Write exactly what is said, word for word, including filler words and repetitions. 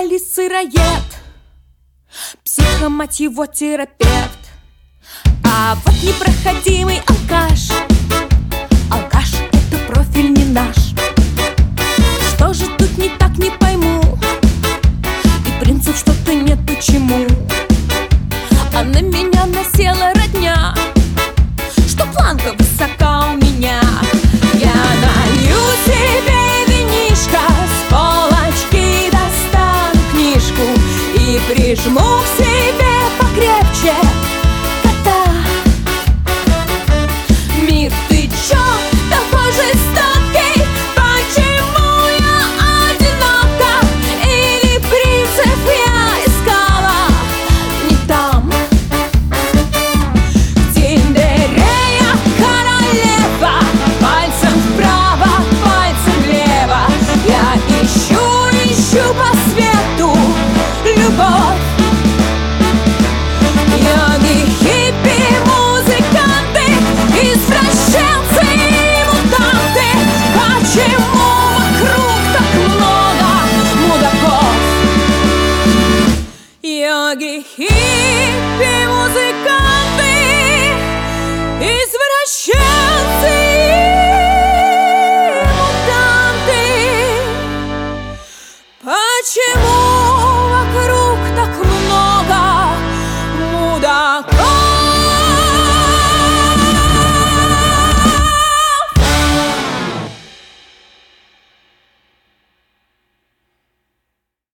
специалист, сыроед, психо, мать его, терапевт. А вот непроходимый алкаш, алкаш — это профиль не наш. Что же тут не так, не пойму, и принцип что-то нет, почему? А на меня насела родня, что планка высока у меня. Я налью себе винишко, с полочки достану книжку и прижму к себе